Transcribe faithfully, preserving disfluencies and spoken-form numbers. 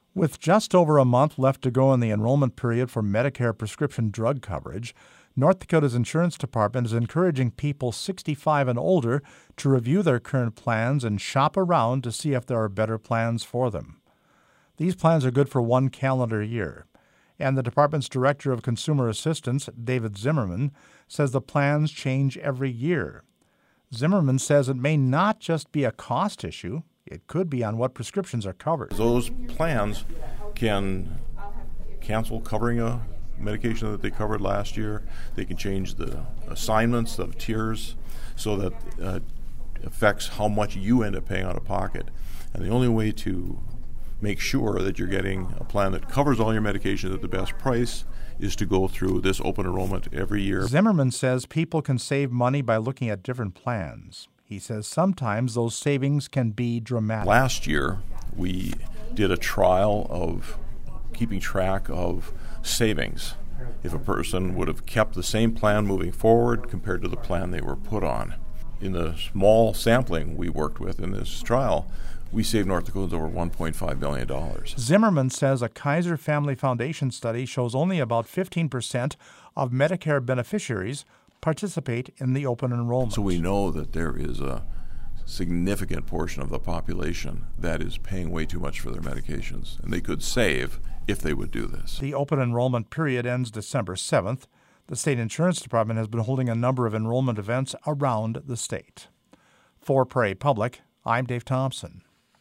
With just over a month left to go in the enrollment period for Medicare prescription drug coverage, North Dakota's Insurance Department is encouraging people sixty-five and older to review their current plans and shop around to see if there are better plans for them. These plans are good for one calendar year, and the department's Director of Consumer Assistance, David Zimmerman, says the plans change every year. Zimmerman says it may not just be a cost issue. It could be on what prescriptions are covered. Those plans can cancel covering a medication that they covered last year. They can change the assignments of tiers so that uh, it affects how much you end up paying out of pocket. And the only way to make sure that you're getting a plan that covers all your medications at the best price is to go through this open enrollment every year. Zimmerman says people can save money by looking at different plans. He says sometimes those savings can be dramatic. Last year, we did a trial of keeping track of savings. If a person would have kept the same plan moving forward compared to the plan they were put on. In the small sampling we worked with in this trial, we saved North Dakotans over one point five million dollars. Zimmerman says a Kaiser Family Foundation study shows only about fifteen percent of Medicare beneficiaries participate in the open enrollment. So we know that there is a significant portion of the population that is paying way too much for their medications, and they could save if they would do this. The open enrollment period ends December seventh. The State Insurance Department has been holding a number of enrollment events around the state. For Prairie Public, I'm Dave Thompson.